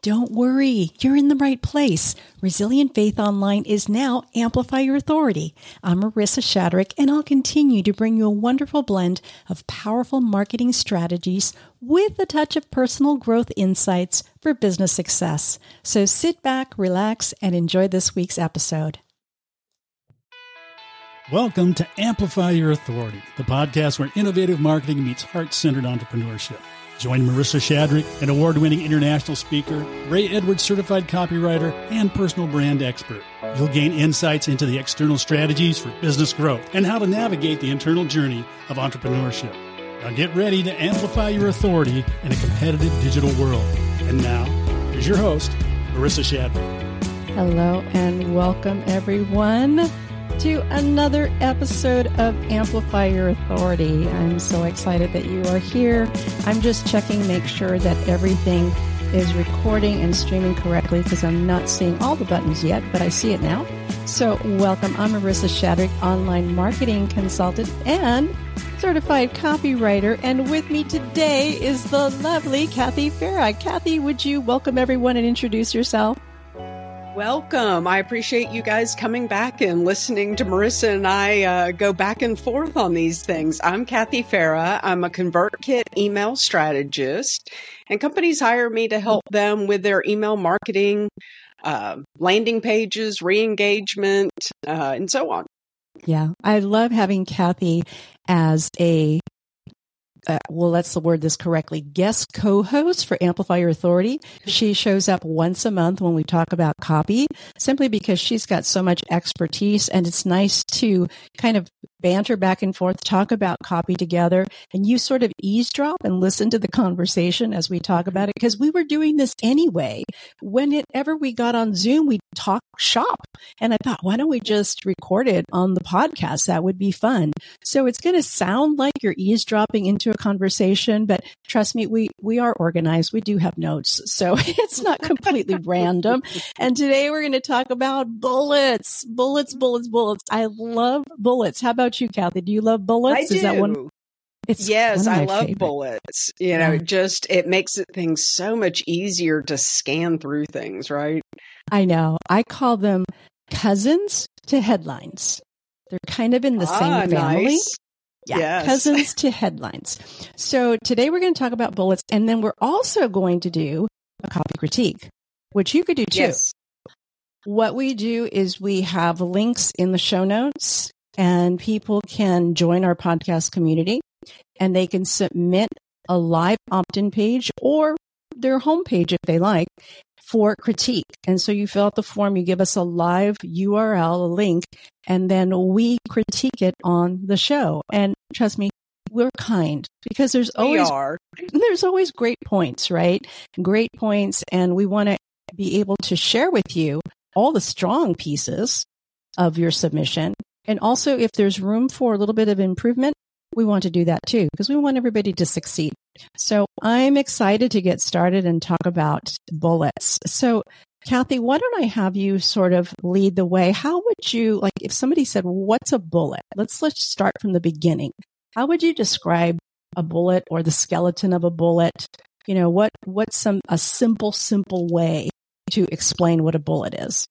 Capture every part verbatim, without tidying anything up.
Don't worry, you're in the right place. Resilient Faith Online is now Amplify Your Authority. I'm Marissa Shadrick, and I'll continue to bring you a wonderful blend of powerful marketing strategies with a touch of personal growth insights for business success. So sit back, relax, and enjoy this week's episode. Welcome to Amplify Your Authority, the podcast where innovative marketing meets heart-centered entrepreneurship. Join Marissa Shadrick, an award-winning international speaker, Ray Edwards certified copywriter, and personal brand expert. You'll gain insights into the external strategies for business growth and how to navigate the internal journey of entrepreneurship. Now get ready to amplify your authority in a competitive digital world. And now, here's your host, Marissa Shadrick. Hello and welcome, everyone, to another episode of Amplify Your Authority. I'm so excited that you are here. I'm just checking, make sure that everything is recording and streaming correctly because I'm not seeing all the buttons yet, but I see it now. So welcome. I'm Marissa Shadrick, online marketing consultant and certified copywriter. And with me today is the lovely Kathy Farah. Kathy, would you welcome everyone and introduce yourself? Welcome. I appreciate you guys coming back and listening to Marissa and I uh, go back and forth on these things. I'm Kathy Farah. I'm a ConvertKit email strategist, and companies hire me to help them with their email marketing, uh, landing pages, re-engagement, uh, and so on. Yeah, I love having Kathy as a Uh, well, let's word this correctly, guest co-host for Amplify Your Authority. She shows up once a month when we talk about copy, simply because she's got so much expertise, and it's nice to kind of banter back and forth, talk about copy together, and you sort of eavesdrop and listen to the conversation as we talk about it, because we were doing this anyway. Whenever we got on Zoom, we talk shop, and I thought, why don't we just record it on the podcast? That would be fun. So it's going to sound like you're eavesdropping into a conversation, but trust me, we, we are organized. We do have notes, so it's not completely random. And today we're going to talk about bullets, bullets, bullets, bullets. I love bullets. How about you, Kathy? Do you love bullets? I do. Is that one? It's yes, one I love favorite. bullets. You know, Yeah. just it makes it things so much easier to scan through things, right? I know. I call them cousins to headlines. They're kind of in the ah, same family. Nice. Yeah, Yes. cousins to headlines. So today we're going to talk about bullets, and then we're also going to do a copy critique, which you could do too. Yes. What we do is we have links in the show notes, and people can join our podcast community, and they can submit a live opt-in page or their homepage if they like for critique. And so you fill out the form, you give us a live U R L, a link, and then we critique it on the show. And trust me, we're kind, because there's We always are. there's always great points, right? Great points, and we want to be able to share with you all the strong pieces of your submission. And also, if there's room for a little bit of improvement, we want to do that too, because we want everybody to succeed. So I'm excited to get started and talk about bullets. So Kathy, why don't I have you sort of lead the way? How would you, like, if somebody said, what's a bullet? Let's, let's start from the beginning. How would you describe a bullet or the skeleton of a bullet? You know, what, what's some, a simple, simple way to explain what a bullet is?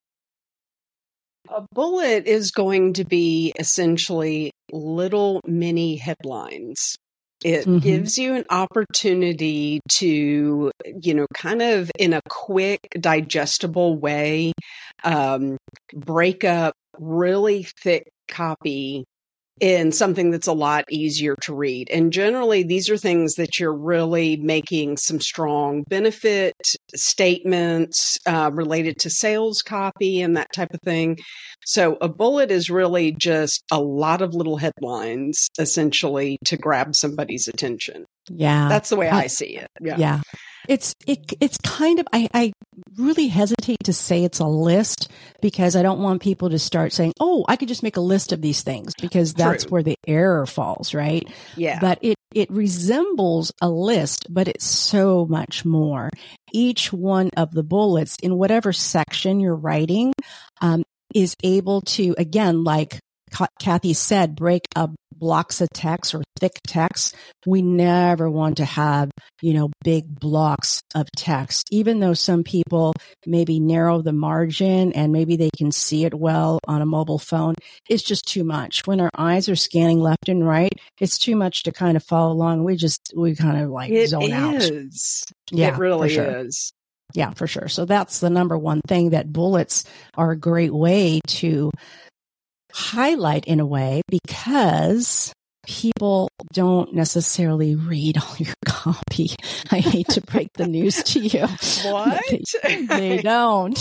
A bullet is going to be essentially little mini headlines. It Mm-hmm. gives you an opportunity to, you know, kind of in a quick, digestible way, um, break up really thick copy in something that's a lot easier to read. And generally, these are things that you're really making some strong benefit statements uh, related to sales copy and that type of thing. So a bullet is really just a lot of little headlines, essentially, to grab somebody's attention. Yeah. That's the way I, I see it. Yeah. Yeah. It's, it, it's kind of, I, I really hesitate to say it's a list, because I don't want people to start saying, oh, I could just make a list of these things, because that's True. where the error falls, right? Yeah. But it, it resembles a list, but it's so much more. Each one of the bullets in whatever section you're writing, um, is able to, again, like Kathy said, break a blocks of text or thick text. We never want to have, you know, big blocks of text, even though some people maybe narrow the margin and maybe they can see it well on a mobile phone. It's just too much. When our eyes are scanning left and right, it's too much to kind of follow along. We just, we kind of like it zone out. It is. Yeah, it really for sure. is. Yeah, for sure. So that's the number one thing, that bullets are a great way to highlight in a way, because people don't necessarily read all your copy. I hate to break the news to you. What? They, they don't.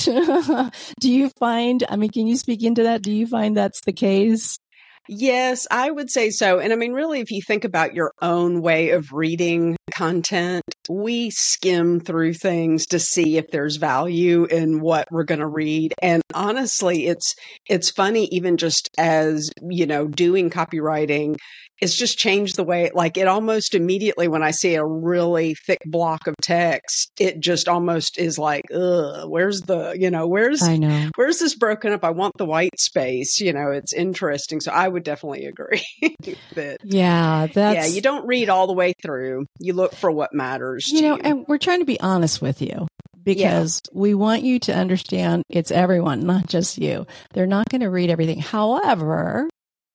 Do you find, I mean, can you speak into that? Do you find that's the case? Yes, I would say so. And I mean, really, if you think about your own way of reading content, we skim through things to see if there's value in what we're going to read. And honestly, it's it's funny, even just as, you know, doing copywriting, it's just changed the way, like it almost immediately when I see a really thick block of text, it just almost is like, ugh, where's the, you know, where's, I know. where's this broken up? I want the white space, you know, it's interesting. So I would definitely agree that, yeah, that's, yeah, you don't read all the way through. You look for what matters you to know, you. and we're trying to be honest with you, because yeah. we want you to understand it's everyone, not just you. They're not going to read everything. However,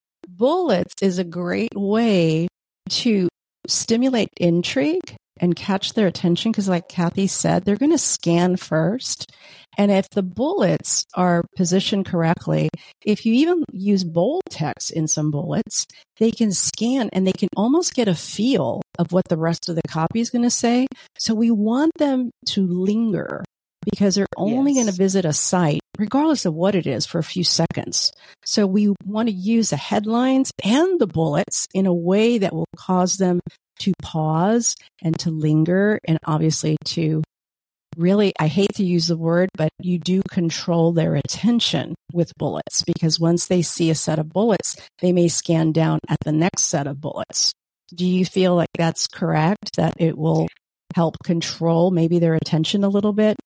bullets is a great way to stimulate intrigue and catch their attention, because like Kathy said, they're going to scan first. And if the bullets are positioned correctly, if you even use bold text in some bullets, they can scan and they can almost get a feel of what the rest of the copy is going to say. So we want them to linger, because they're only yes. going to visit a site, regardless of what it is, for a few seconds. So we want to use the headlines and the bullets in a way that will cause them to pause and to linger, and obviously to really, I hate to use the word, but you do control their attention with bullets, because once they see a set of bullets, they may scan down at the next set of bullets. Do you feel like that's correct, that it will help control maybe their attention a little bit?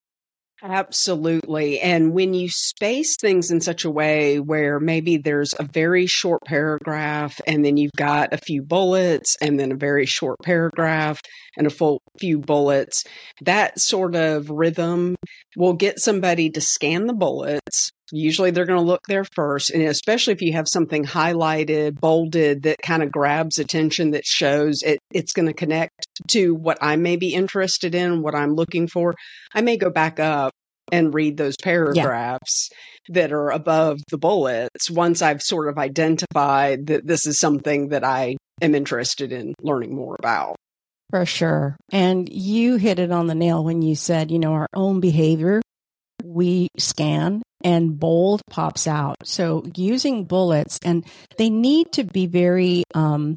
Absolutely. And when you space things in such a way where maybe there's a very short paragraph and then you've got a few bullets and then a very short paragraph and a full few bullets, that sort of rhythm will get somebody to scan the bullets. Usually they're going to look there first. And especially if you have something highlighted, bolded, that kind of grabs attention, that shows it, it's going to connect to what I may be interested in, what I'm looking for. I may go back up and read those paragraphs yeah. that are above the bullets once I've sort of identified that this is something that I am interested in learning more about. For sure. And you hit it on the nail when you said, you know, our own behavior, we scan and bold pops out. So using bullets, and they need to be very, um,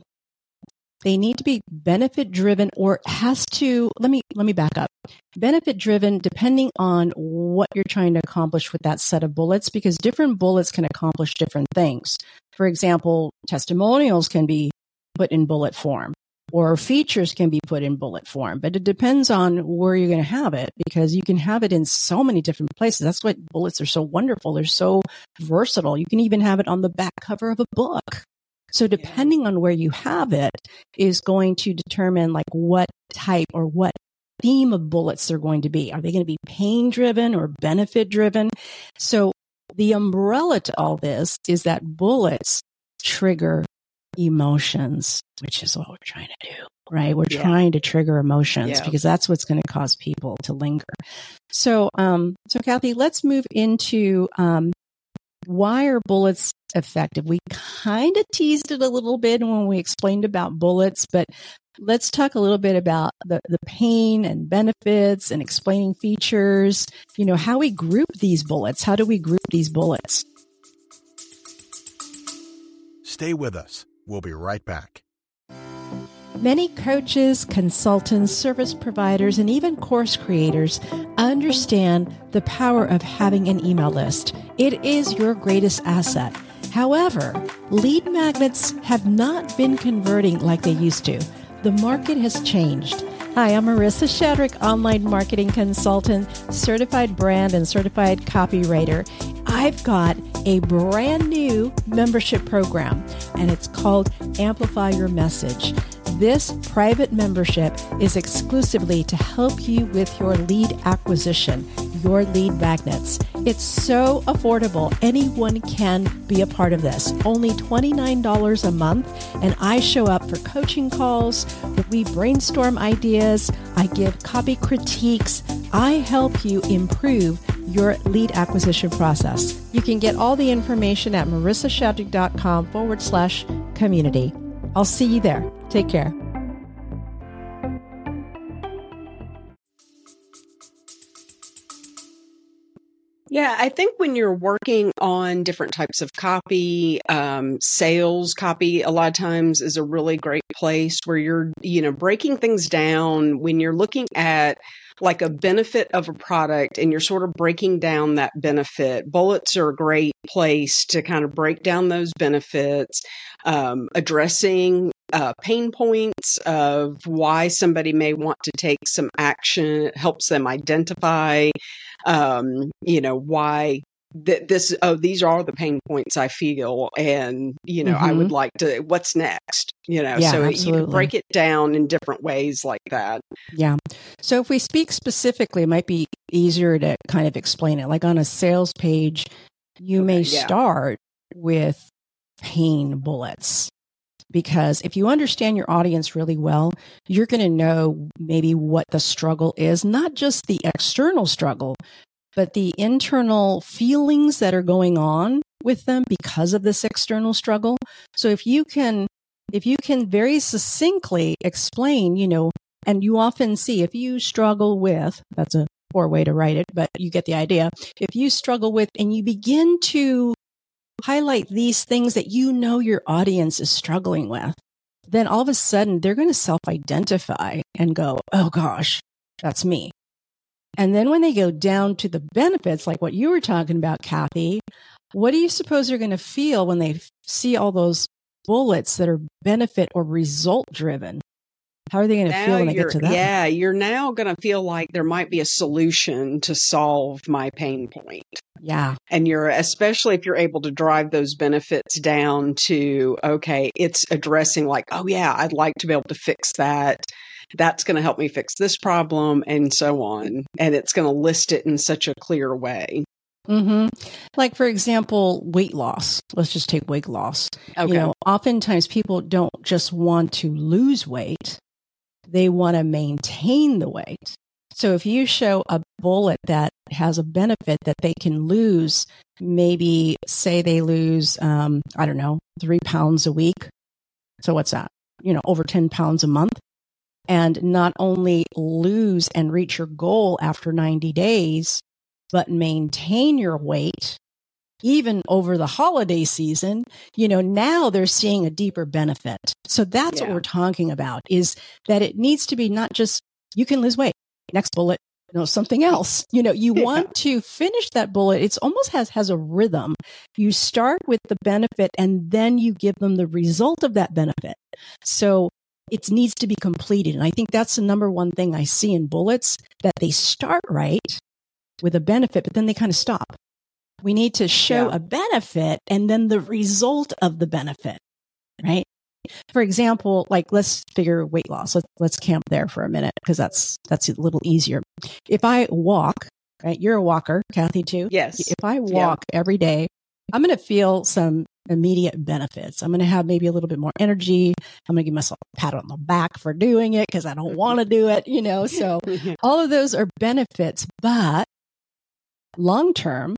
they need to be benefit driven, or has to, let me, let me back up. Benefit driven, depending on what you're trying to accomplish with that set of bullets, because different bullets can accomplish different things. For example, testimonials can be put in bullet form, or features can be put in bullet form, but it depends on where you're going to have it, because you can have it in so many different places. That's why bullets are so wonderful. They're so versatile. You can even have it on the back cover of a book. So depending yeah. on where you have it is going to determine like what type or what theme of bullets they're going to be. Are they going to be pain driven or benefit driven? So the umbrella to all this is that bullets trigger emotions, which is what we're trying to do, right? We're yeah. trying to trigger emotions yeah. because that's what's going to cause people to linger. So, um, so Kathy, let's move into, um, why are bullets effective? We kind of teased it a little bit when we explained about bullets, but let's talk a little bit about the, the pain and benefits and explaining features, you know, how we group these bullets. How do we group these bullets? Stay with us. We'll be right back. Many coaches, consultants, service providers, and even course creators understand the power of having an email list. It is your greatest asset. However, lead magnets have not been converting like they used to. The market has changed. Hi, I'm Marissa Shadrick, online marketing consultant, certified brand and certified copywriter. I've got a brand new membership program, and it's called Amplify Your Message. This private membership is exclusively to help you with your lead acquisition, your lead magnets. It's so affordable. Anyone can be a part of this. Only twenty-nine dollars a month, and I show up for coaching calls. We brainstorm ideas. I give copy critiques. I help you improve your lead acquisition process. You can get all the information at marissashadrick.com forward slash community. I'll see you there. Take care. Yeah, I think when you're working on different types of copy, um, sales copy, a lot of times is a really great place where you're, you know, breaking things down when you're looking at like a benefit of a product and you're sort of breaking down that benefit. Bullets are a great place to kind of break down those benefits, um, addressing uh, pain points of why somebody may want to take some action. It helps them identify, um, you know, why th- this, oh, these are the pain points I feel. And, you know, mm-hmm. I would like to, what's next? You know, yeah, so absolutely. You can break it down in different ways like that. Yeah. So if we speak specifically, it might be easier to kind of explain it. Like on a sales page, you okay, may yeah. start with pain bullets. Because if you understand your audience really well, you're going to know maybe what the struggle is, not just the external struggle, but the internal feelings that are going on with them because of this external struggle. So if you can, if you can very succinctly explain, you know, and you often see if you struggle with, that's a poor way to write it, but you get the idea. If you struggle with, and you begin to highlight these things that you know your audience is struggling with, then all of a sudden they're going to self-identify and go, oh gosh, that's me. And then when they go down to the benefits, like what you were talking about, Kathy, what do you suppose they're going to feel when they see all those bullets that are benefit or result driven? How are they going to feel when they get to that? Yeah, you're now going to feel like there might be a solution to solve my pain point. Yeah. And you're, especially if you're able to drive those benefits down to, okay, it's addressing like, oh yeah, I'd like to be able to fix that. That's going to help me fix this problem and so on. And it's going to list it in such a clear way. Mm-hmm. Like, for example, weight loss. Let's just take weight loss. Okay. You know, oftentimes people don't just want to lose weight. They want to maintain the weight. So if you show a bullet that has a benefit that they can lose, maybe say they lose, um, I don't know, three pounds a week. So what's that? You know, over ten pounds a month. And not only lose and reach your goal after ninety days, but maintain your weight even over the holiday season. You know, now they're seeing a deeper benefit. So that's yeah. what we're talking about, is that it needs to be not just, you can lose weight, next bullet, you know, something else. You know, you yeah. want to finish that bullet. It's almost has, has a rhythm. You start with the benefit and then you give them the result of that benefit. So it needs to be completed. And I think that's the number one thing I see in bullets, that they start right with a benefit, but then they kind of stop. We need to show yeah. a benefit and then the result of the benefit, right? For example, like let's figure weight loss. Let's, let's camp there for a minute because that's, that's a little easier. If I walk, right? You're a walker, Kathy too. Yes. If I walk yeah. every day, I'm going to feel some immediate benefits. I'm going to have maybe a little bit more energy. I'm going to give myself a pat on the back for doing it because I don't want to do it, you know? So all of those are benefits, but long-term,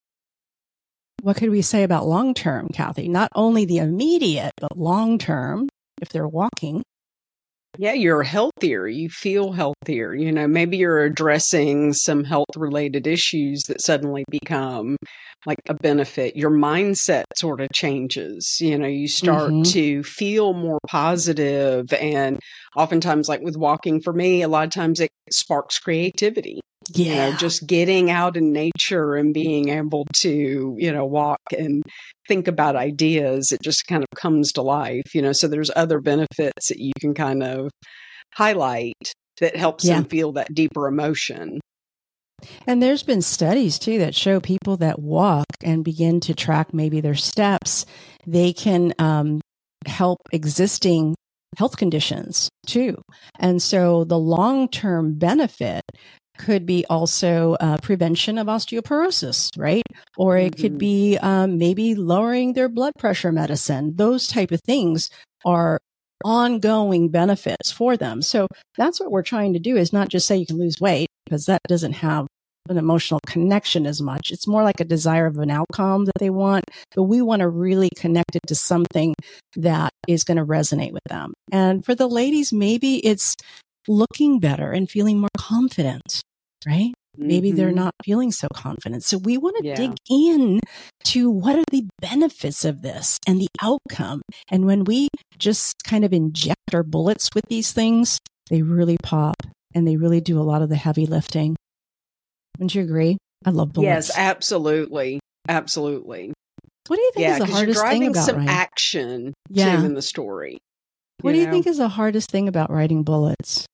what could we say about long-term, Kathy? Not only the immediate, but long-term, if they're walking. Yeah, you're healthier. You feel healthier. You know, maybe you're addressing some health-related issues that suddenly become like a benefit. Your mindset sort of changes. You know, you start mm-hmm. to feel more positive. And oftentimes, like with walking for me, a lot of times it sparks creativity. Yeah. You know, just getting out in nature and being able to, you know, walk and think about ideas, it just kind of comes to life, you know, so there's other benefits that you can kind of highlight that helps yeah. them feel that deeper emotion. And there's been studies too that show people that walk and begin to track maybe their steps, they can um, help existing health conditions too. And so the long-term benefit could be also uh, prevention of osteoporosis, right? Or it mm-hmm. could be um, maybe lowering their blood pressure medicine. Those type of things are ongoing benefits for them. So that's what we're trying to do, is not just say you can lose weight, because that doesn't have an emotional connection as much. It's more like a desire of an outcome that they want, but we want to really connect it to something that is going to resonate with them. And for the ladies, maybe it's looking better and feeling more confident, right? Mm-hmm. Maybe they're not feeling so confident. So we want to yeah. dig in to what are the benefits of this and the outcome. And when we just kind of inject our bullets with these things, they really pop and they really do a lot of the heavy lifting. Wouldn't you agree? I love bullets. Yes, absolutely. Absolutely. What do you think yeah, is the hardest you're thing about some writing? action yeah. too in the story. What do you know? think is the hardest thing about writing bullets?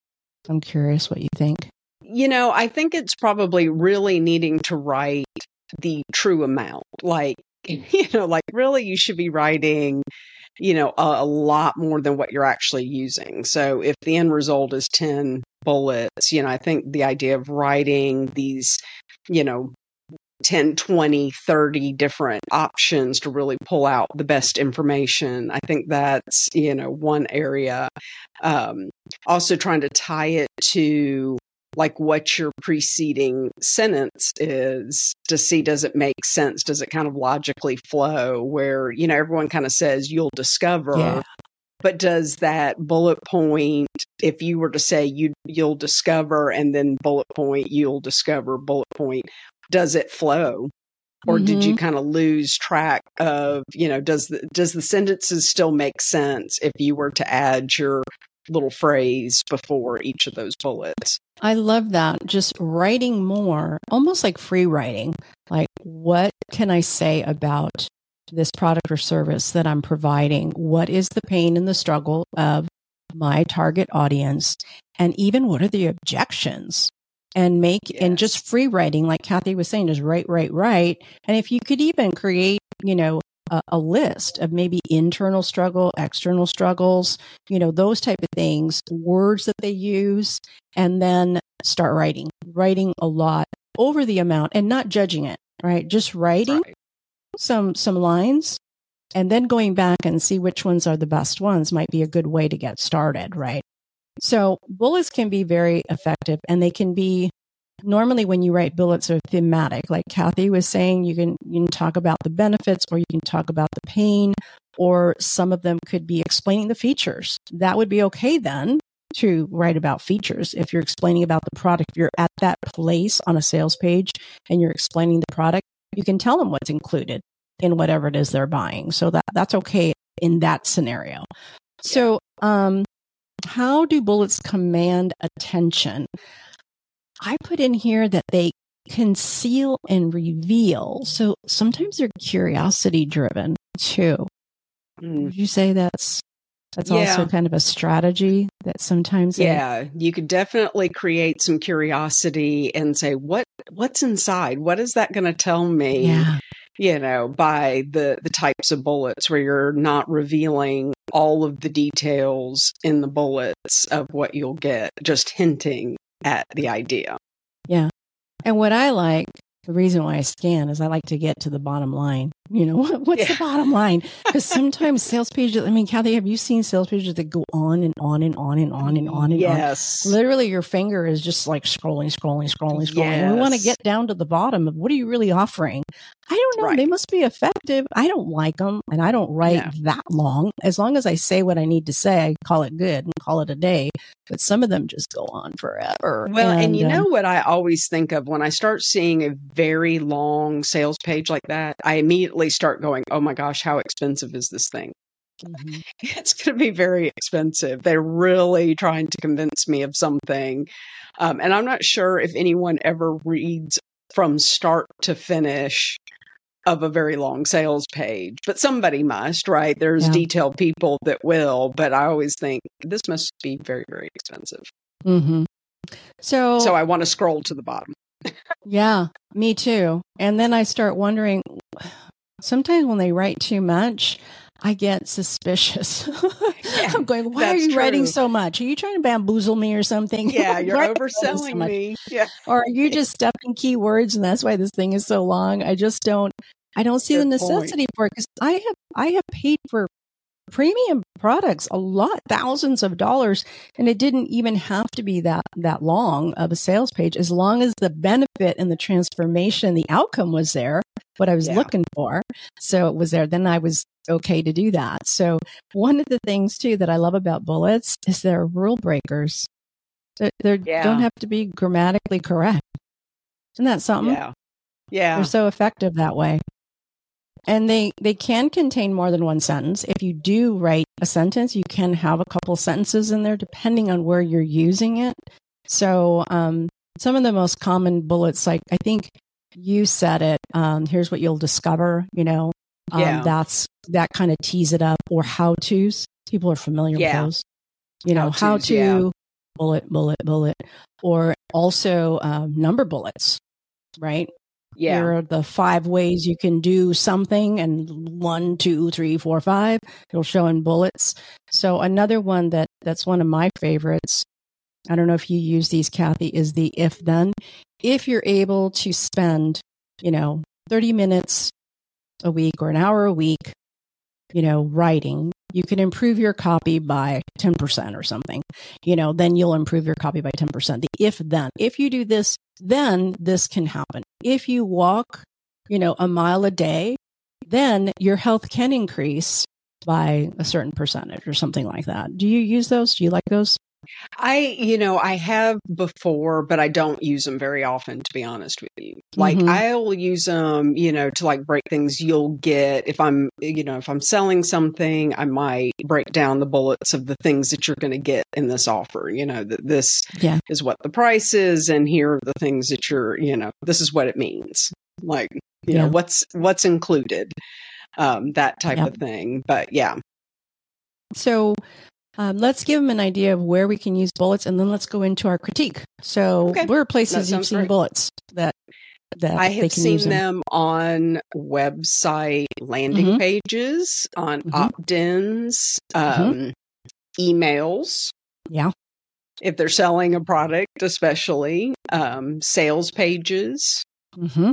I'm curious what you think. You know, I think it's probably really needing to write the true amount. Like, you know, like really you should be writing, you know, a, a lot more than what you're actually using. So if the end result is ten bullets, you know, I think the idea of writing these, you know, ten, twenty, thirty different options to really pull out the best information. I think that's, you know, one area. Um, also trying to tie it to like what your preceding sentence is to see, does it make sense? Does it kind of logically flow where, you know, everyone kind of says you'll discover, yeah. but does that bullet point, if you were to say you, you'll discover and then bullet point, you'll discover, bullet point, does it flow? Or mm-hmm. did you kind of lose track of, you know, does the, does the sentences still make sense if you were to add your little phrase before each of those bullets? I love that. Just writing more, almost like free writing. Like, what can I say about this product or service that I'm providing? What is the pain and the struggle of my target audience? And even what are the objections? And make, yes. and just free writing, like Kathy was saying, just write, write, write. And if you could even create, you know, a, a list of maybe internal struggle, external struggles, you know, those type of things, words that they use, and then start writing, writing a lot over the amount and not judging it, right? Just writing right. some, some lines and then going back and see which ones are the best ones might be a good way to get started, right? So bullets can be very effective, and they can be normally when you write bullets are thematic. Like Kathy was saying, you can, you can talk about the benefits, or you can talk about the pain, or some of them could be explaining the features. That would be okay then to write about features. If you're explaining about the product, you're at that place on a sales page and you're explaining the product, you can tell them what's included in whatever it is they're buying. So that, that's okay in that scenario. So, um, how do bullets command attention? I put in here that they conceal and reveal. So sometimes they're curiosity driven too. Mm. Would you say that's that's yeah. also kind of a strategy that sometimes? Yeah, they... you could definitely create some curiosity and say, what what's inside? What is that going to tell me? Yeah. You know, by the, the types of bullets where you're not revealing all of the details in the bullets of what you'll get, just hinting at the idea. Yeah. And what I like, the reason why I scan is I like to get to the bottom line. You know, what's yeah. the bottom line? Because sometimes sales pages, I mean, Kathy, have you seen sales pages that go on and on and on and on and on and yes. on? Literally, your finger is just like scrolling, scrolling, scrolling, scrolling. Yes. And we want to get down to the bottom of what are you really offering? I don't know. Right. They must be effective. I don't like them, and I don't write no. that long. As long as I say what I need to say, I call it good and call it a day. But some of them just go on forever. Well, and, and you um, know what I always think of when I start seeing a very long sales page like that, I immediately start going, oh my gosh, how expensive is this thing? Mm-hmm. It's going to be very expensive. They're really trying to convince me of something. Um, and I'm not sure if anyone ever reads from start to finish of a very long sales page, but somebody must, right? There's yeah. detailed people that will, but I always think this must be very, very expensive. Mm-hmm. So, so I want to scroll to the bottom. Yeah, me too. And then I start wondering, sometimes when they write too much, I get suspicious. Yeah, I'm going, why are you true. writing so much? Are you trying to bamboozle me or something? Yeah, you're overselling so me. Yeah. Or are you just stuffing keywords and that's why this thing is so long? I just don't, I don't see Good the necessity point. for it because I have, I have paid for premium products a lot, thousands of dollars. And it didn't even have to be that, that long of a sales page. As long as the benefit and the transformation, the outcome was there, what I was yeah. looking for. So it was there. Then I was okay to do that. So one of the things too that I love about bullets is they're rule breakers. They they yeah. don't have to be grammatically correct. Isn't that something? Yeah. Yeah. They're so effective that way. And they, they can contain more than one sentence. If you do write a sentence, you can have a couple sentences in there depending on where you're using it. So um, some of the most common bullets, like I think you said it, um, here's what you'll discover, you know, um, yeah. that's that kind of tease it up, or how-tos. People are familiar yeah. with those. You know, how-tos, how to, yeah. bullet, bullet, bullet, or also um, number bullets, right? Yeah. Here are the five ways you can do something, and one, two, three, four, five. It'll show in bullets. So another one that that's one of my favorites, I don't know if you use these, Kathy, is the if then. If you're able to spend, you know, thirty minutes a week or an hour a week, you know, writing, you can improve your copy by ten percent or something, you know, then you'll improve your copy by ten percent. The if then, if you do this, then this can happen. If you walk, you know, a mile a day, then your health can increase by a certain percentage or something like that. Do you use those? Do you like those? I, you know, I have before, but I don't use them very often, to be honest with you. Like mm-hmm. I'll use them, you know, to like break things. You'll get, if I'm, you know, if I'm selling something, I might break down the bullets of the things that you're going to get in this offer. You know, that this yeah. is what the price is, and here are the things that you're, you know, this is what it means. Like, you yeah. know, what's, what's included, um, that type yep. of thing. But yeah. So, Um, let's give them an idea of where we can use bullets, and then let's go into our critique. So, okay. where are places you've seen great. bullets that that I they have can seen use them? them on website landing mm-hmm. pages, on mm-hmm. opt-ins, um, mm-hmm. emails. Yeah, if they're selling a product, especially um, sales pages, mm-hmm.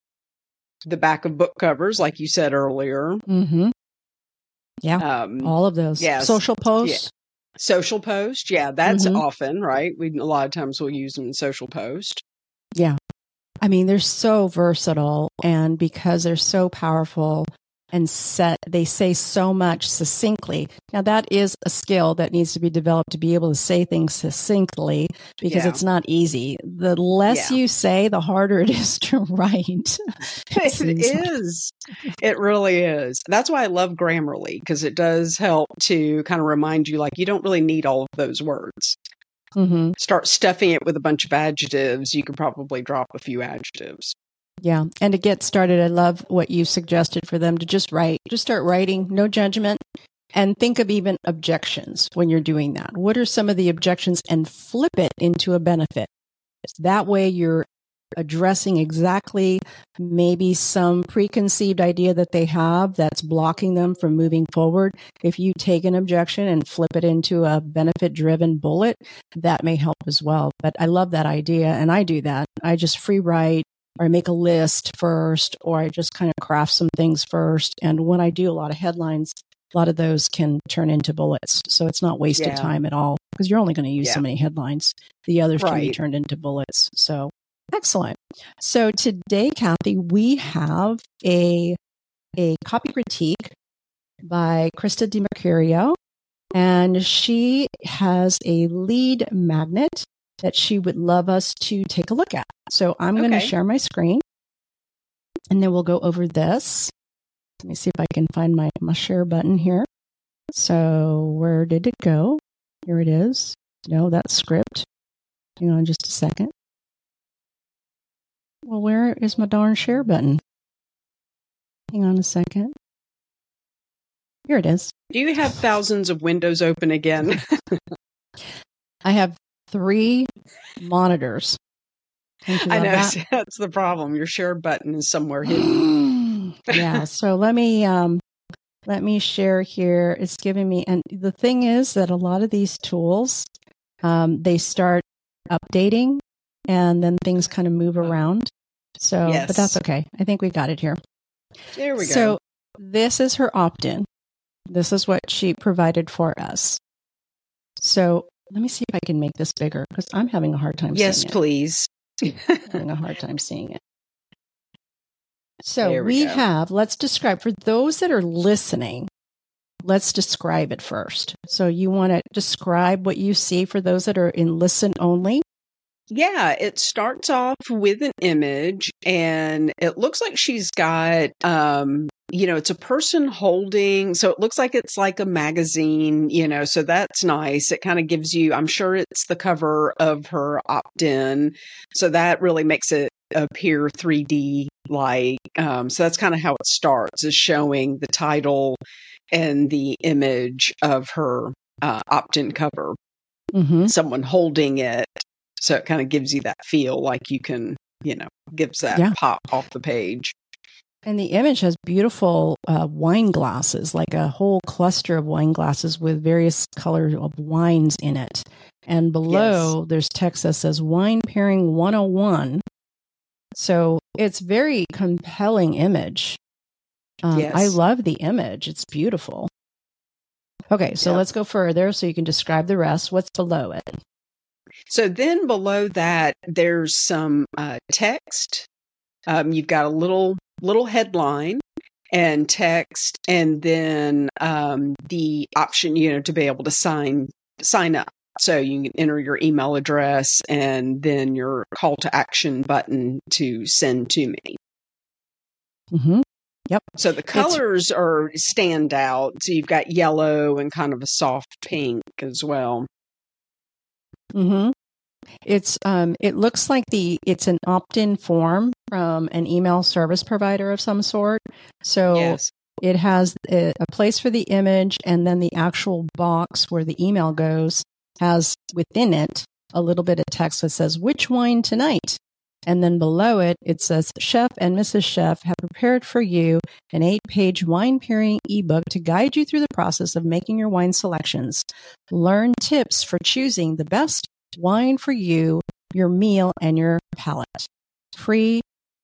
the back of book covers, like you said earlier. Mm-hmm. Yeah, um, all of those. Yes. Social posts. Yeah. Social post. Yeah, that's mm-hmm. often, right? We a lot of times we'll use them in social post. Yeah. I mean, they're so versatile, and because they're so powerful and set, they say so much succinctly. Now, that is a skill that needs to be developed to be able to say things succinctly, because yeah. it's not easy. The less yeah. you say, the harder it is to write. It, it is. It really is. That's why I love Grammarly, because it does help to kind of remind you, like, you don't really need all of those words. Mm-hmm. Start stuffing it with a bunch of adjectives. You could probably drop a few adjectives. Yeah. And to get started, I love what you suggested for them to just write, just start writing, no judgment, and think of even objections when you're doing that. What are some of the objections, and flip it into a benefit? That way you're addressing exactly maybe some preconceived idea that they have that's blocking them from moving forward. If you take an objection and flip it into a benefit-driven bullet, that may help as well. But I love that idea, and I do that. I just free write, or I make a list first, or I just kind of craft some things first. And when I do a lot of headlines, a lot of those can turn into bullets. So it's not wasted yeah. time at all, because you're only going to use yeah. so many headlines. The others right. can be turned into bullets. So excellent. So today, Kathy, we have a, a copy critique by Krista DiMercurio, and she has a lead magnet that she would love us to take a look at. So I'm okay. going to share my screen, and then we'll go over this. Let me see if I can find my, my share button here. So where did it go? Here it is. No, that's script. Hang on just a second. Well, where is my darn share button? Hang on a second. Here it is. Do you have thousands of windows open again? I have three monitors. I know that? that's the problem. Your share button is somewhere hidden. Yeah. So let me um, let me share here. It's giving me, and the thing is that a lot of these tools, um, they start updating, and then things kind of move around. So, Yes. but that's okay. I think we got it here. There we go. So this is her opt-in. This is what she provided for us. So let me see if I can make this bigger because I'm having a hard time yes, seeing it. please. having a hard time seeing it. So There we, we go. have, let's describe, for those that are listening, let's describe it first. So you want to describe what you see for those that are in listen only? Yeah, it starts off with an image and it looks like she's got, um, you know, it's a person holding, so it looks like it's like a magazine, you know, so that's nice. It kind of gives you, I'm sure it's the cover of her opt-in. So that really makes it appear three D like. Um, so that's kind of how it starts, is showing the title and the image of her uh, opt-in cover, Mm-hmm. someone holding it. So it kind of gives you that feel like you can, you know, gives that Yeah. pop off the page. And the image has beautiful uh, wine glasses, like a whole cluster of wine glasses with various colors of wines in it. And below, there's text that says Wine Pairing one oh one. So it's very compelling image. Um, Yes. I love the image. It's beautiful. Okay, so Yep. let's go further so you can describe the rest. What's below it? So then below that, there's some uh, text. Um, you've got a little little headline and text, and then um, the option, you know, to be able to sign sign up. So you can enter your email address and then your call to action button to send to me. Mm-hmm. Yep. So the colors are stand out. So you've got yellow and kind of a soft pink as well. Mm-hmm. It's um it looks like the it's an opt-in form from an email service provider of some sort. So Yes. it has a, a place for the image, and then the actual box where the email goes has within it a little bit of text that says which wine tonight. And then below it, it says, Chef and Missus Chef have prepared for you an eight-page wine pairing ebook to guide you through the process of making your wine selections. Learn tips for choosing the best wine for you, your meal, and your palate. Free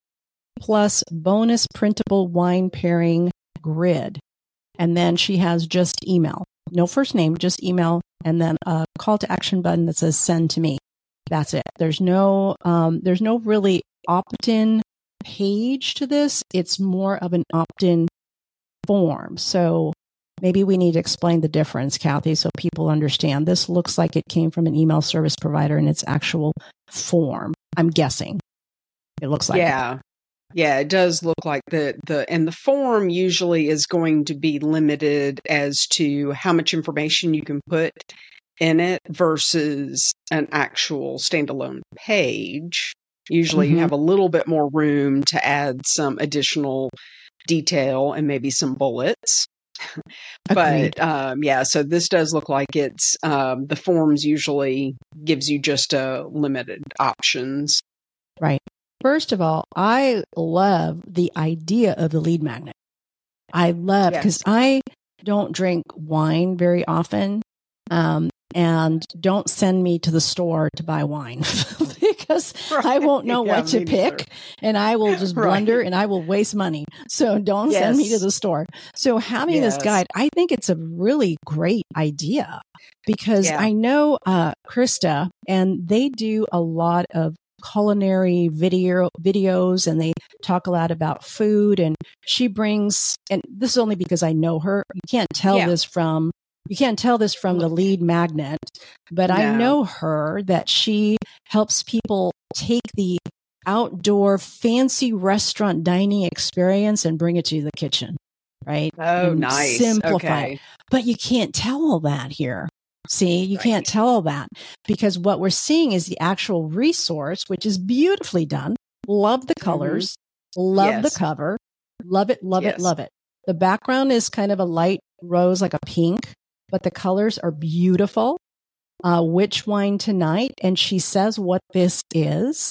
plus bonus printable wine pairing grid. And then she has just email. No first name, just email, and then a call to action button that says send to me. That's it. There's no, um, there's no really opt-in page to this. It's more of an opt-in form. So maybe we need to explain the difference, Kathy, so people understand. This looks like it came from an email service provider in its actual form. I'm guessing. It looks like. Yeah. Yeah, it does look like the, the, and the form usually is going to be limited as to how much information you can put in it versus an actual standalone page. Usually Mm-hmm. you have a little bit more room to add some additional detail and maybe some bullets. Agreed. But um, yeah, so this does look like it's, um, the forms usually gives you just a limited options. Right. First of all, I love the idea of the lead magnet. I love, because Yes. I don't drink wine very often. Um, and don't send me to the store to buy wine because I won't know Yeah, what to me pick neither. and I will just Right. blunder and I will waste money. So don't send me to Yes. the store. So having this Yes. guide, I think it's a really great idea because Yeah. I know uh, Krista, and they do a lot of culinary video videos, and they talk a lot about food, and she brings, and this is only because I know her. You can't tell Yeah. this from You can't tell this from the lead magnet, but I No. know her that she helps people take the outdoor fancy restaurant dining experience and bring it to the kitchen, right? Oh, And nice. simplify Okay. it. But you can't tell all that here. See, you Right. can't tell all that because what we're seeing is the actual resource, which is beautifully done. Love the colors, love the Yes. cover, love it, love Yes. it, love it. The background is kind of a light rose, like a pink, but the colors are beautiful. Uh, which wine tonight? And she says what this is.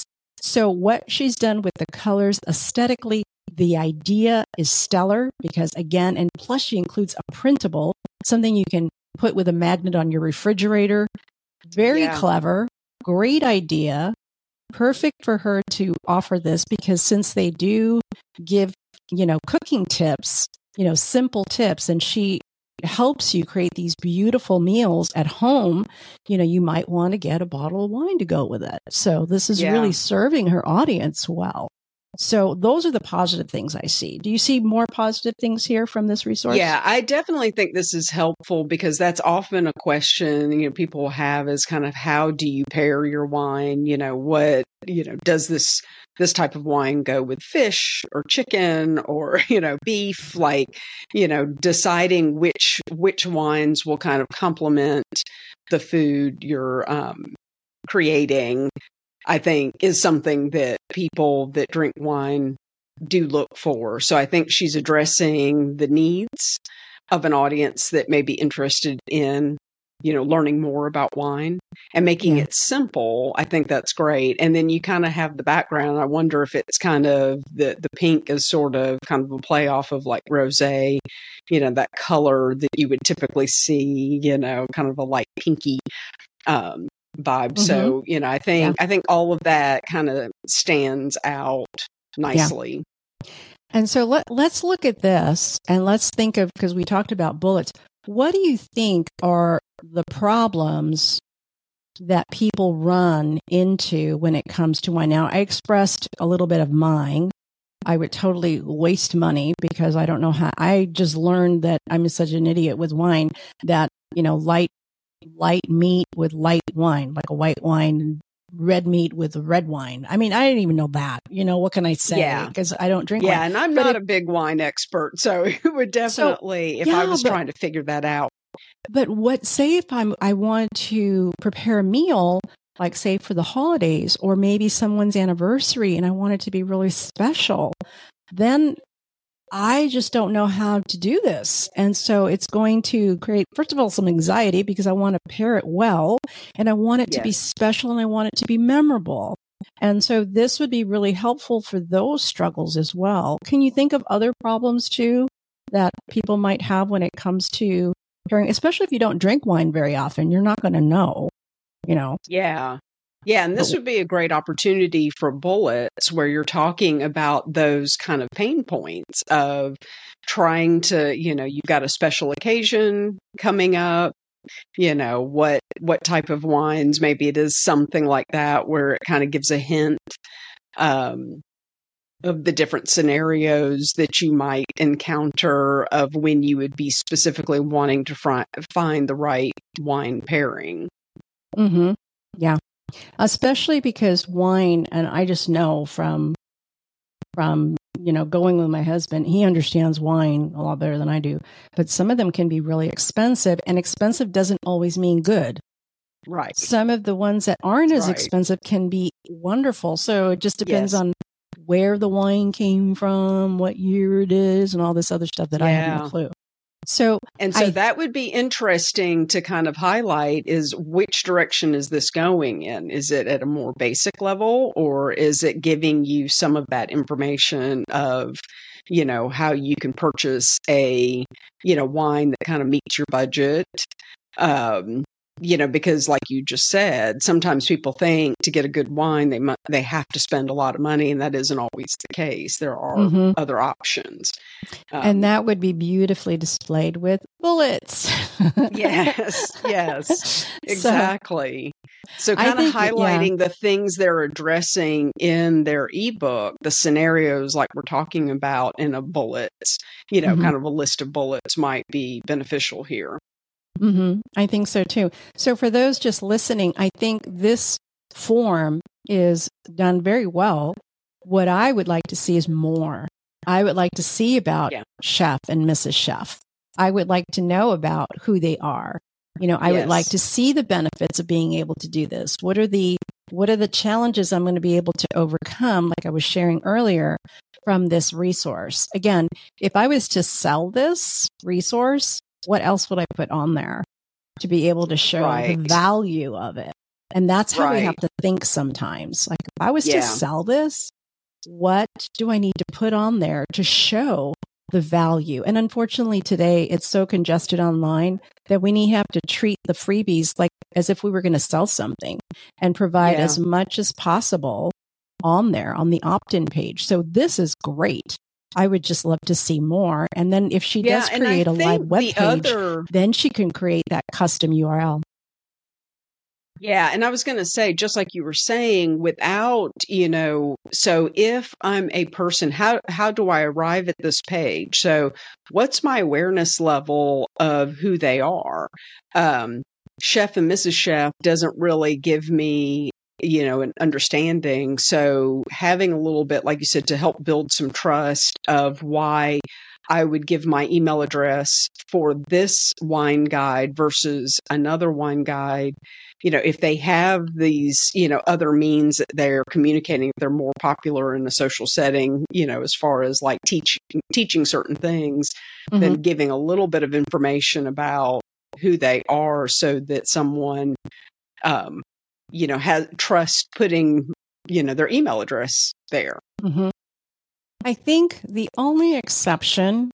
So what she's done with the colors aesthetically, the idea is stellar because again, and plus she includes a printable, something you can put with a magnet on your refrigerator. Very Yeah. clever, great idea, perfect for her to offer this because since they do give, you know, cooking tips, you know, simple tips, and she helps you create these beautiful meals at home, you know, you might want to get a bottle of wine to go with it. So this is Yeah. really serving her audience well. So those are the positive things I see. Do you see more positive things here from this resource? Yeah, I definitely think this is helpful because that's often a question, you know, people have is kind of how do you pair your wine? You know, what, you know, does this this type of wine go with fish or chicken or, you know, beef? Like, you know, deciding which which wines will kind of complement the food you're um, creating, I think is something that people that drink wine do look for. So I think she's addressing the needs of an audience that may be interested in, you know, learning more about wine and making Yeah. it simple. I think that's great. And then you kind of have the background. I wonder if it's kind of the, the pink is sort of kind of a play off of like rosé, you know, that color that you would typically see, you know, kind of a light pinky, um, vibe. Mhm. So, you know, I think, Yeah. I think all of that kind of stands out nicely. And so let, let's look at this and let's think of, because we talked about bullets. What do you think are the problems that people run into when it comes to wine? Now, I expressed a little bit of mine. I would totally waste money because I don't know how. I just learned that I'm such an idiot with wine that, you know, light, light meat with light wine, like a white wine, red meat with red wine. I mean, I didn't even know that. You know, what can I say? Yeah. Because I don't drink Yeah. wine. And I'm But not if- a big wine expert. So it would definitely, if I yeah, was but- trying to figure that out. But what, say if I'm, I want to prepare a meal, like say for the holidays or maybe someone's anniversary and I want it to be really special, then I just don't know how to do this. And so it's going to create, first of all, some anxiety because I want to pair it well and I want it to be Yes. special and I want it to be memorable. And so this would be really helpful for those struggles as well. Can you think of other problems too that people might have when it comes to pairing, especially if you don't drink wine very often? You're not going to know, you know. Yeah. Yeah. And this But- would be a great opportunity for bullets where you're talking about those kind of pain points of trying to, you know, you've got a special occasion coming up, you know, what, what type of wines, maybe it is something like that where it kind of gives a hint, um, of the different scenarios that you might encounter of when you would be specifically wanting to fri- find the right wine pairing. Mm-hmm. Yeah. Especially because wine, and I just know from, from, you know, going with my husband, he understands wine a lot better than I do, but some of them can be really expensive, and expensive doesn't always mean good. Right. Some of the ones that aren't as Right. expensive can be wonderful. So it just depends Yes. on where the wine came from, what year it is, and all this other stuff that I have no Yeah. clue. So And so I- that would be interesting to kind of highlight is which direction is this going in? Is it at a more basic level or is it giving you some of that information of, you know, how you can purchase a, you know, wine that kind of meets your budget? Um, you know, because like you just said, sometimes people think to get a good wine, they mu- they have to spend a lot of money, and that isn't always the case. There are Mhm. other options. Um, and that would be beautifully displayed with bullets. Yes, yes, So, exactly. So, I kind of think that- yeah. highlighting the things they're addressing in their ebook, the scenarios like we're talking about in a bullets, you know, Mhm. kind of a list of bullets might be beneficial here. hmm I think so too. So for those just listening, I think this form is done very well. What I would like to see is more. I would like to see about Yeah. Chef and Missus Chef. I would like to know about who they are. You know, I would Yes. like to see the benefits of being able to do this. What are the what are the challenges I'm going to be able to overcome, like I was sharing earlier, from this resource? Again, if I was to sell this resource, what else would I put on there to be able to show the Right. value of it? And that's how Right. we have to think sometimes. Like, if I was Yeah. to sell this, what do I need to put on there to show the value? And unfortunately today it's so congested online that we need have to treat the freebies like as if we were going to sell something and provide Yeah. as much as possible on there on the opt-in page. So this is great. I would just love to see more. And then if she Yeah, does and I create a live think web the page, other then she can create that custom U R L. Yeah, and I was going to say, just like you were saying, without, you know, so if I'm a person, how how do I arrive at this page? So what's my awareness level of who they are? Um, Chef and Missus Chef doesn't really give me, you know, an understanding. So having a little bit, like you said, to help build some trust of why I would give my email address for this wine guide versus another wine guide. You know, if they have these, you know, other means that they're communicating, if they're more popular in a social setting, you know, as far as like teaching teaching certain things, Mhm. then giving a little bit of information about who they are so that someone, um, you know, has trust putting, you know, their email address there. Mhm. I think the only exception,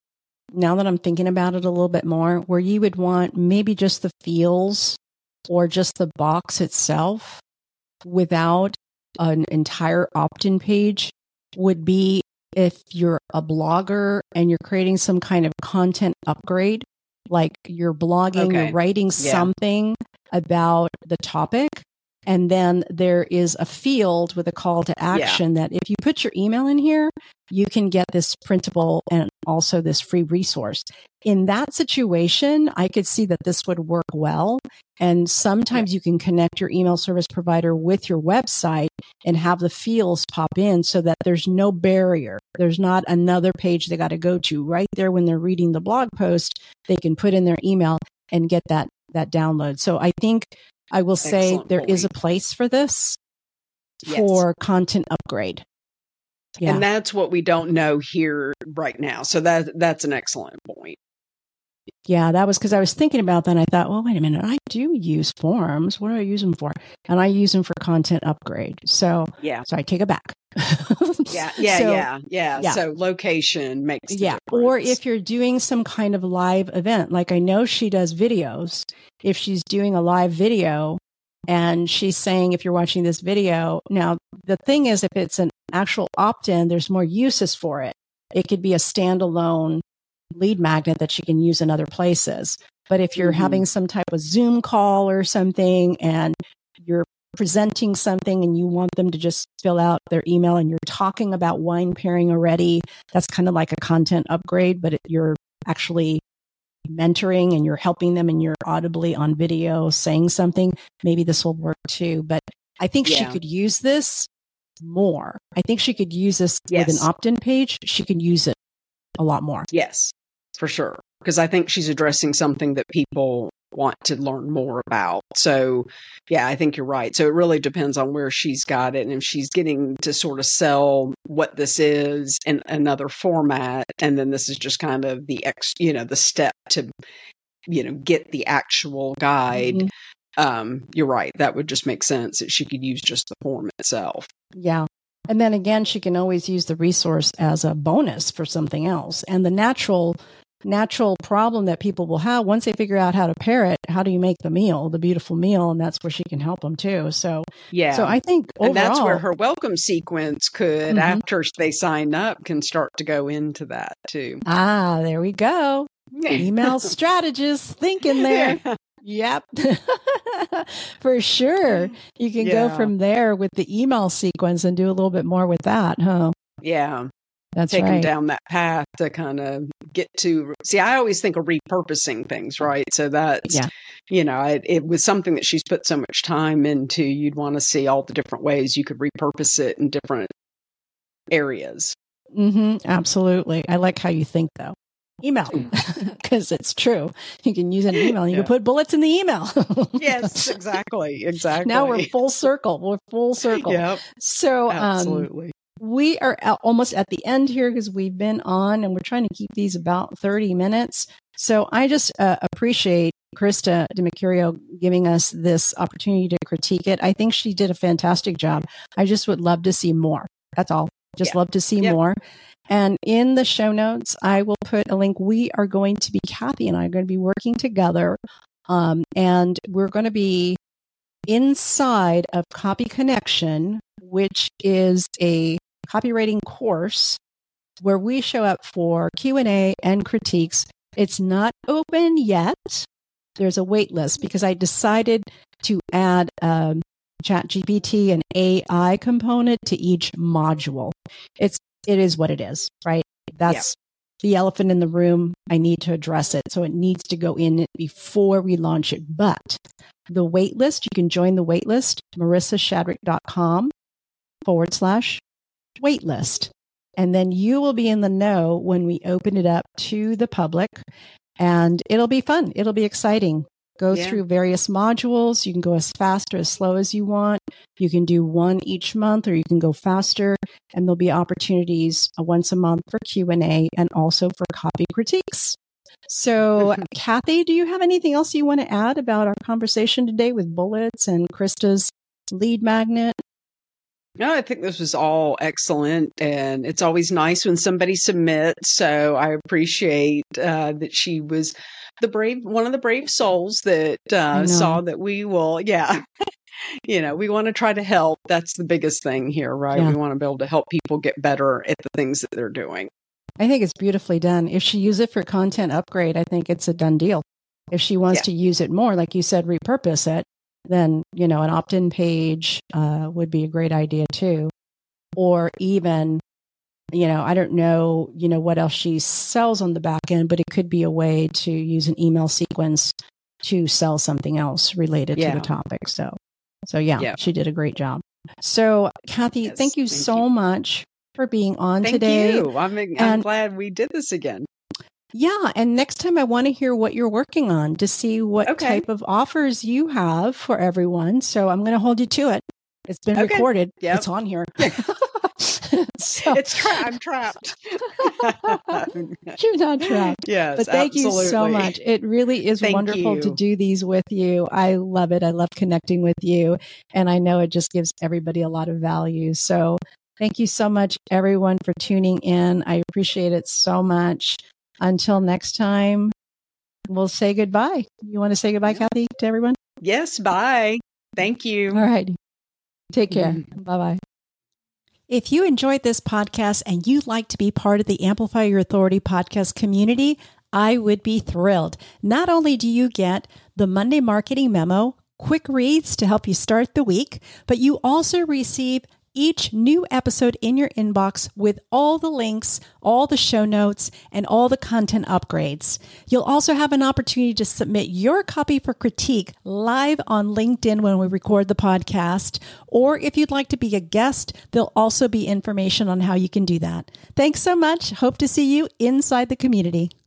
now that I'm thinking about it a little bit more, where you would want maybe just the fields or just the box itself without an entire opt-in page would be if you're a blogger and you're creating some kind of content upgrade, like you're blogging, Okay. you're writing Yeah. something about the topic. And then there is a field with a call to action that if you put your email in here, you can get this printable and also this free resource. In that situation, I could see that this would work well. And sometimes you can connect your email service provider with your website and have the fields pop in so that there's no barrier. There's not another page they got to go to. Right there when they're reading the blog post, they can put in their email and get that, that download. So I think I will say Excellent there is a point. place for this Yes. for content upgrade. Yeah. And that's what we don't know here right now. So that that's an excellent point. Yeah, that was because I was thinking about that and I thought, well, wait a minute, I do use forums. What do I use them for? And I use them for content upgrade. So, Yeah. so I take it back. Yeah. Yeah. So, yeah. Yeah. yeah. So location makes the Yeah. Or difference. if you're doing some kind of live event, like I know she does videos. If she's doing a live video and she's saying, if you're watching this video, now the thing is, if it's an actual opt-in, there's more uses for it. It could be a standalone lead magnet that she can use in other places. But if you're Mhm. having some type of Zoom call or something and you're presenting something and you want them to just fill out their email and you're talking about wine pairing already, that's kind of like a content upgrade, but it, you're actually mentoring and you're helping them and you're audibly on video saying something. Maybe this will work too. But I think she Yeah. could use this more. I think she could use this with Yes. an opt-in page. She can use it a lot more. Yes, for sure. Because I think she's addressing something that people want to learn more about. So, yeah, I think you're right. So it really depends on where she's got it. And if she's getting to sort of sell what this is in another format, and then this is just kind of the ex, you know, the step to, you know, get the actual guide. Mhm. Um, you're right. That would just make sense that she could use just the form itself. Yeah. And then again, she can always use the resource as a bonus for something else. And the natural natural problem that people will have once they figure out how to pair it, how do you make the meal, the beautiful meal? And that's where she can help them too. So, Yeah. so I think overall, and that's where her welcome sequence could, Mhm. after they sign up, can start to go into that too. ah, there we go. Email strategist thinking there. Yeah. Yep. For sure. You can go Yeah. from there with the email sequence and do a little bit more with that, huh? Yeah. That's Take them right. down that path to kind of get to. See, I always think of repurposing things, right? So that's, Yeah. you know, it, it was something that she's put so much time into. You'd want to see all the different ways you could repurpose it in different areas. Mm-hmm, absolutely. I like how you think though. Email, Mm. because it's true. You can use an email. You Yeah. can put bullets in the email. Yes, exactly. Exactly. Now we're full circle. We're full circle. Yep. So, um, Absolutely. we are at, almost at the end here because we've been on and we're trying to keep these about thirty minutes. So I just uh, appreciate Krista DiMercurio giving us this opportunity to critique it. I think she did a fantastic job. I just would love to see more. That's all. Just yeah. love to see yep. more. And in the show notes, I will put a link. We are going to be, Kathy and I are going to be working together. Um, and we're going to be inside of Copy Connection, which is a copywriting course where we show up for Q and A and critiques. It's not open yet. There's a wait list because I decided to add um, ChatGPT and A I component to each module. It's it is what it is, right? That's yeah. the elephant in the room. I need to address it, so it needs to go in before we launch it. But the wait list, you can join the wait list, marissashadrick.com forward slash wait list. And then you will be in the know when we open it up to the public, and it'll be fun. It'll be exciting. Go yeah. through various modules. You can go as fast or as slow as you want. You can do one each month, or you can go faster. And there'll be opportunities uh, once a month for Q and A and also for copy critiques. So, Kathy, do you have anything else you want to add about our conversation today with bullets and Krista's lead magnet? No, I think this was all excellent, and it's always nice when somebody submits. So I appreciate uh, that she was the brave, one of the brave souls that uh, saw that we will, yeah, you know, we want to try to help. That's the biggest thing here, right? Yeah. We want to be able to help people get better at the things that they're doing. I think it's beautifully done. If she uses it for content upgrade, I think it's a done deal. If she wants yeah. to use it more, like you said, repurpose it, then, you know, an opt-in page uh, would be a great idea too. Or even, you know, I don't know, you know, what else she sells on the back end, but it could be a way to use an email sequence to sell something else related yeah. to the topic. So, so yeah, yeah, she did a great job. So, Kathy, yes, thank you thank so you. much for being on thank today. You. I'm, I'm and, glad we did this again. Yeah. And next time I want to hear what you're working on to see what okay. type of offers you have for everyone. So I'm going to hold you to it. It's been okay. recorded. Yep. It's on here. so, it's tra- I'm trapped. You're not trapped. Yes, but thank absolutely. you so much. It really is thank wonderful you. to do these with you. I love it. I love connecting with you. And I know it just gives everybody a lot of value. So thank you so much, everyone, for tuning in. I appreciate it so much. Until next time, we'll say goodbye. You want to say goodbye, Kathy, to everyone? Yes, bye. Thank you. All right. Take care. Mm-hmm. Bye-bye. If you enjoyed this podcast and you'd like to be part of the Amplify Your Authority podcast community, I would be thrilled. Not only do you get the Monday Marketing Memo, quick reads to help you start the week, but you also receive each new episode in your inbox with all the links, all the show notes, and all the content upgrades. You'll also have an opportunity to submit your copy for critique live on LinkedIn when we record the podcast. Or if you'd like to be a guest, there'll also be information on how you can do that. Thanks so much. Hope to see you inside the community.